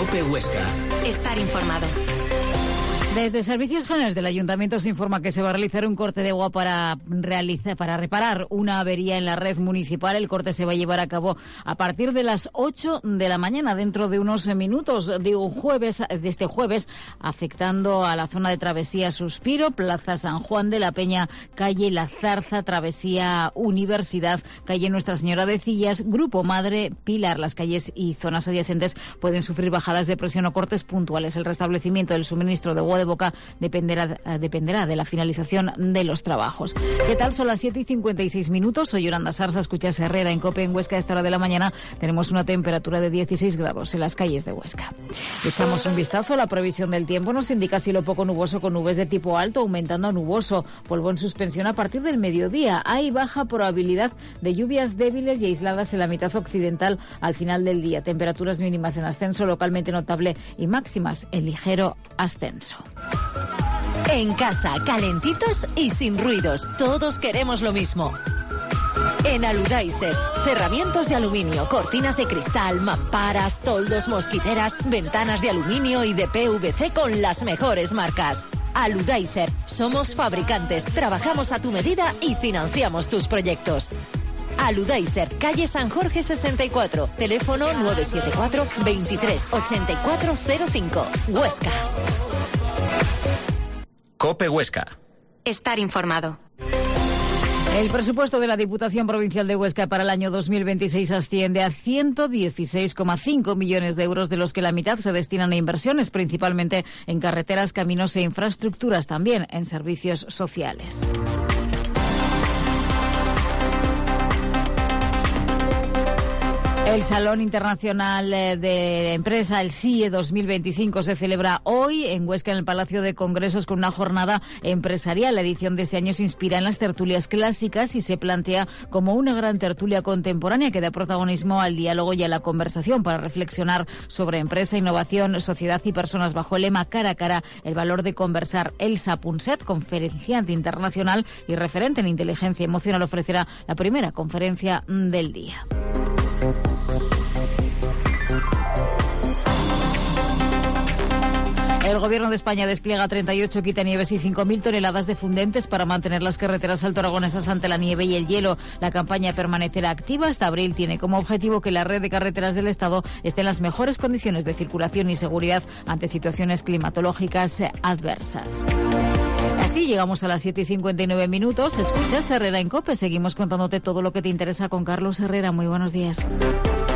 COPE Huesca. Estar informado. Desde Servicios Generales del Ayuntamiento se informa que se va a realizar un corte de agua para reparar una avería en la red municipal. El corte se va a llevar a cabo a partir de las 8 de la mañana, dentro de unos minutos, de este jueves, afectando a la zona de Travesía Suspiro, Plaza San Juan de la Peña, calle La Zarza, Travesía Universidad, calle Nuestra Señora de Cillas, Grupo Madre, Pilar. Las calles y zonas adyacentes pueden sufrir bajadas de presión o cortes puntuales. El restablecimiento del suministro de agua de boca dependerá de la finalización de los trabajos. ¿Qué tal? Son las 7:56 minutos. Soy Yolanda Sarsa, escuchas Herrera en COPE en Huesca. A esta hora de la mañana tenemos una temperatura de 16 grados en las calles de Huesca. Echamos un vistazo a la previsión del tiempo. Nos indica cielo poco nuboso con nubes de tipo alto, aumentando a nuboso. Polvo en suspensión a partir del mediodía. Hay baja probabilidad de lluvias débiles y aisladas en la mitad occidental al final del día. Temperaturas mínimas en ascenso, localmente notable, y máximas en ligero ascenso. En casa, calentitos y sin ruidos. Todos queremos lo mismo. En Aludaiser, cerramientos de aluminio, cortinas de cristal, mamparas, toldos, mosquiteras, ventanas de aluminio y de PVC con las mejores marcas. Aludaiser, somos fabricantes, trabajamos a tu medida y financiamos tus proyectos. Aludaiser, calle San Jorge 64, teléfono 974 23 8405, Huesca. COPE Huesca. Estar informado. El presupuesto de la Diputación Provincial de Huesca para el año 2026 asciende a 116,5 millones de euros, de los que la mitad se destinan a inversiones, principalmente en carreteras, caminos e infraestructuras, también en servicios sociales. El Salón Internacional de Empresa, el SIE 2025, se celebra hoy en Huesca, en el Palacio de Congresos, con una jornada empresarial. La edición de este año se inspira en las tertulias clásicas y se plantea como una gran tertulia contemporánea que da protagonismo al diálogo y a la conversación para reflexionar sobre empresa, innovación, sociedad y personas, bajo el lema Cara a Cara, el valor de conversar. Elsa Punset, conferenciante internacional y referente en inteligencia emocional, ofrecerá la primera conferencia del día. El Gobierno de España despliega 38 quitanieves y 5.000 toneladas de fundentes para mantener las carreteras altoaragonesas ante la nieve y el hielo. La campaña permanecerá activa hasta abril. Tiene como objetivo que la red de carreteras del Estado esté en las mejores condiciones de circulación y seguridad ante situaciones climatológicas adversas. Así llegamos a las 7:59 minutos. Escuchas Herrera en COPE. Seguimos contándote todo lo que te interesa con Carlos Herrera. Muy buenos días.